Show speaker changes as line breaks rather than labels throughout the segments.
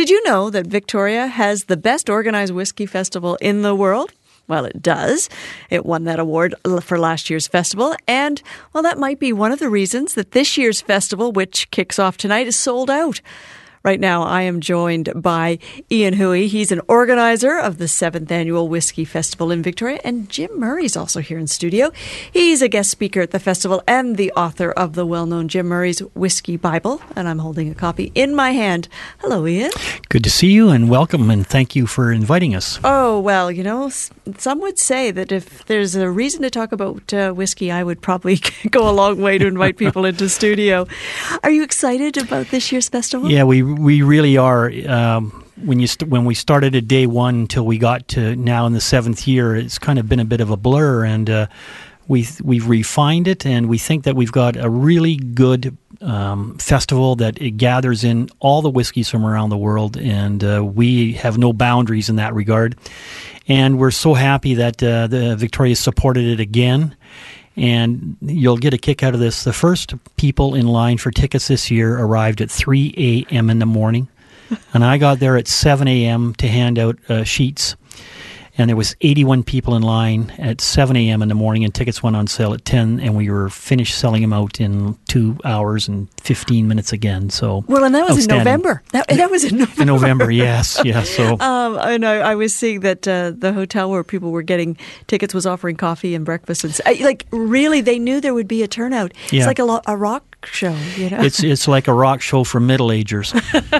Did you know that Victoria has the best organized whiskey festival in the world? Well, it does. It won that award for last year's festival. And, well, that might be one of the reasons that this year's festival, which kicks off tonight, is sold out. Right now, I am joined by Ian Huey. He's an organizer of the 7th Annual Whiskey Festival in Victoria. And Jim Murray's also here in studio. He's a guest speaker at the festival and the author of the well-known Jim Murray's Whiskey Bible. And I'm holding a copy in my hand. Hello, Ian.
Good to see you and welcome, and thank you for inviting us.
Oh, well, you know, some would say that if there's a reason to talk about whiskey, I would probably go a long way to invite people into studio. Are you excited about this year's festival?
Yeah, we really are. When we started at day one until we got to now in the 7th year, it's kind of been a bit of a blur, and we've refined it, and we think that we've got a really good festival that it gathers in all the whiskeys from around the world, and we have no boundaries in that regard. And we're so happy that the Victoria supported it again. And you'll get a kick out of this. The first people in line for tickets this year arrived at 3 a.m. in the morning. And I got there at 7 a.m. to hand out sheets. And there was 81 people in line at 7 a.m. in the morning, and tickets went on sale at 10, and we were finished selling them out in 2 hours and 15 minutes again. So,
well, and that was in November. That was in November.
In November, yes. So,
and I was seeing that the hotel where people were getting tickets was offering coffee and breakfast, and like really, they knew there would be a turnout.
Yeah.
It's like a rock show, you know.
It's like a rock show for middle-agers.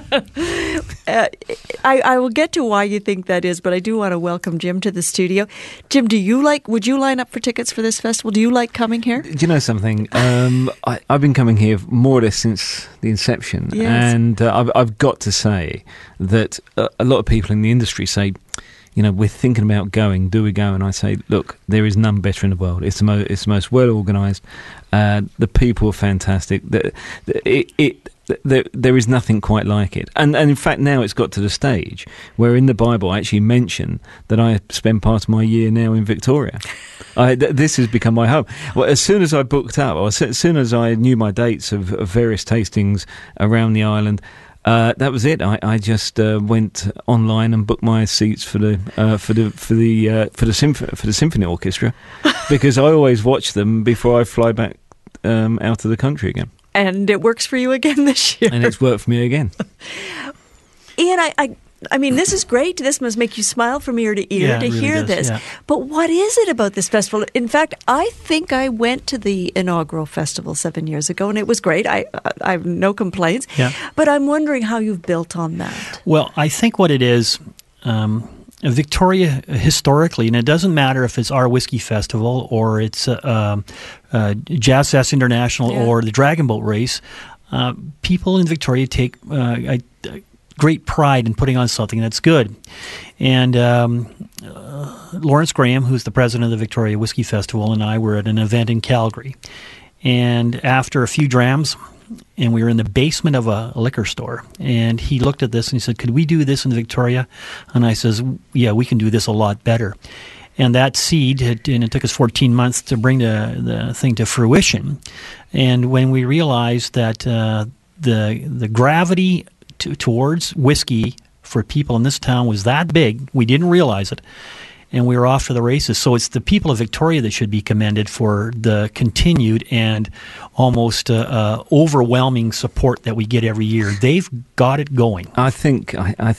I will get to why you think that is, but I do want to welcome Jim to the studio. Jim, would you line up for tickets for this festival? Do you like coming here?
Do you know something? I've been coming here more or less since the inception,
yes.
And I've got to say that a lot of people in the industry say, you know, we're thinking about going. Do we go? And I say, look, there is none better in the world. It's the most well organised. The people are fantastic. There is nothing quite like it. And in fact, now it's got to the stage where in the Bible I actually mention that I spend part of my year now in Victoria. This has become my home. Well, as soon as I booked up, or as soon as I knew my dates of various tastings around the island, that was it. I just went online and booked my seats for the symphony orchestra, because I always watch them before I fly back out of the country again.
And it works for you again this year.
And it's worked for me again.
Ian, I mean, this is great. This must make you smile from ear to ear to
really
hear
does,
this.
yeah.
But what is it about this festival? In fact, I think I went to the inaugural festival 7 years ago, and it was great. I have no complaints.
Yeah.
But I'm wondering how you've built on that.
Well, I think what it is, Victoria historically, and it doesn't matter if it's our whiskey festival or it's Jazz Fest International or the Dragon Boat Race, people in Victoria take great pride in putting on something that's good. And Lawrence Graham, who's the president of the Victoria Whiskey Festival, and I were at an event in Calgary. And after a few drams, and we were in the basement of a liquor store, and he looked at this and he said, could we do this in Victoria? And I says, yeah, we can do this a lot better. And that seed, and it took us 14 months to bring the thing to fruition. And when we realized that the gravity towards whiskey for people in this town was that big, we didn't realize it. And we were off to the races. So it's the people of Victoria that should be commended for the continued and almost overwhelming support that we get every year. They've got it going.
I think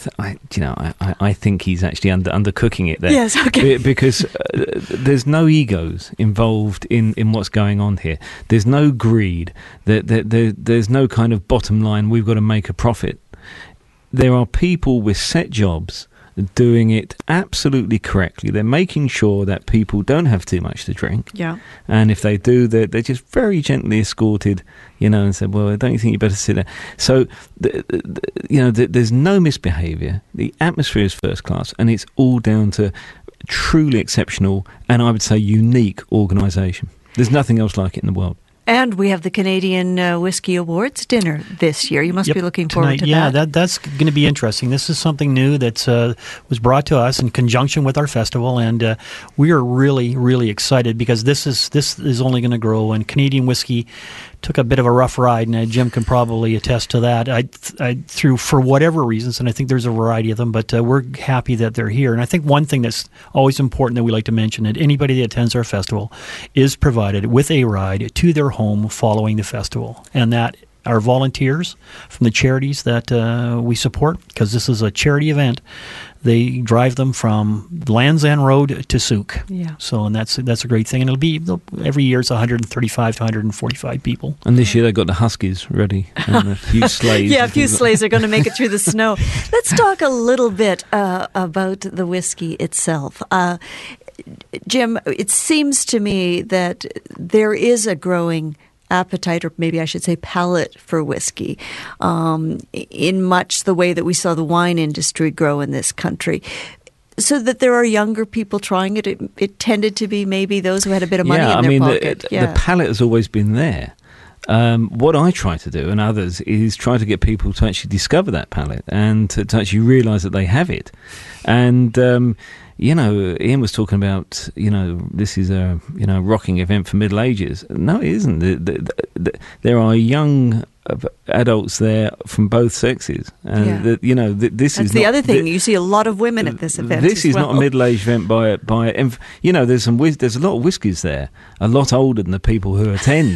I think he's actually undercooking it there.
Yes, okay.
Because there's no egos involved in what's going on here. There's no greed. There's no kind of bottom line. We've got to make a profit. There are people with set jobs doing it absolutely correctly. They're making sure that people don't have too much to drink.
Yeah.
And if they do, they're just very gently escorted, and said, well, don't you think you better sit there? So, there's no misbehaviour. The atmosphere is first class, and it's all down to truly exceptional and I would say unique organisation. There's nothing else like it in the world.
And we have the Canadian Whiskey Awards dinner this year. You must be looking forward to that.
Yeah, that's going to be interesting. This is something new that was brought to us in conjunction with our festival, and we are really, really excited because this is only going to grow. And Canadian whiskey took a bit of a rough ride, and Jim can probably attest to that. I through for whatever reasons, and I think there's a variety of them, but we're happy that they're here. And I think one thing that's always important that we like to mention, that anybody that attends our festival is provided with a ride to their home following the festival, and that our volunteers from the charities that we support, because this is a charity event, they drive them from Land's End Road to Souk.
Yeah.
So, and that's a great thing. And it'll be, every year it's 135 to 145 people.
And this year they've got the Huskies ready and a few sleighs.
Yeah, a few sleighs are going to make it through the snow. Let's talk a little bit about the whiskey itself. Jim, it seems to me that there is a growing appetite, or maybe I should say palate, for whiskey, in much the way that we saw the wine industry grow in this country. So that there are younger people trying it. It tended to be maybe those who had a bit of money in their pocket.
The palate has always been there. What I try to do, and others, is try to get people to actually discover that palate and to actually realise that they have it. And Ian was talking about, this is a rocking event for middle ages. No, it isn't. There are young adults there from both sexes, and this is
the other thing. You see a lot of women at this event.
This is not a middle-aged event there's a lot of whiskies there, a lot older than the people who attend.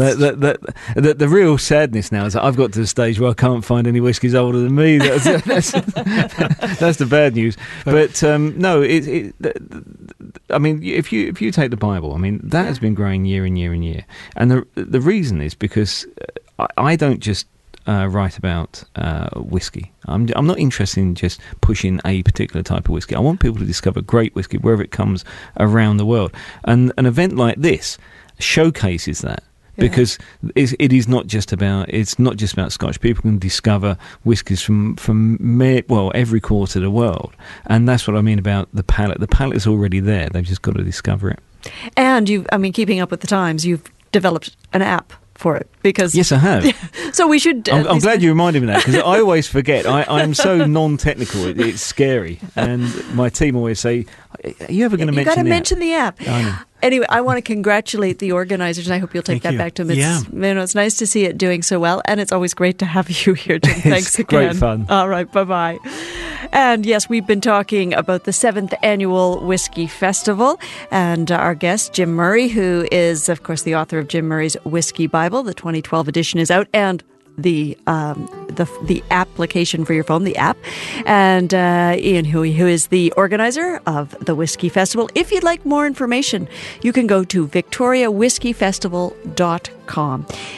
The real sadness now is that I've got to the stage where I can't find any whiskies older than me. That's the bad news. But no, I mean, if you take the Bible, I mean, that has been growing year in year in year, and the reason is because I don't just write about whiskey. I'm not interested in just pushing a particular type of whiskey. I want people to discover great whiskey wherever it comes around the world, and an event like this showcases that. Yeah. Because it's not just about Scotch. People can discover whiskies from every quarter of the world, and that's what I mean about the palate. The palate is already there. They've just got to discover it.
And keeping up with the times, you've developed an app for it, because
yes, I have.
So we should.
I'm glad you reminded me of that, because I always forget. I'm so non-technical. It's scary, and my team always say, "Are you ever going to mention the app?" You got to
mention the app.
I know.
Anyway, I want to congratulate the organizers, and I hope you'll take that back to them. It's nice to see it doing so well, and it's always great to have you here, Jim. Thanks again.
Great fun.
All right, bye-bye. And yes, we've been talking about the 7th Annual Whiskey Festival, and our guest, Jim Murray, who is, of course, the author of Jim Murray's Whiskey Bible. The 2012 edition is out, and the application for your phone, the app, and Ian Huey, who is the organizer of the Whiskey Festival. If you'd like more information, you can go to victoriawhiskeyfestival.com.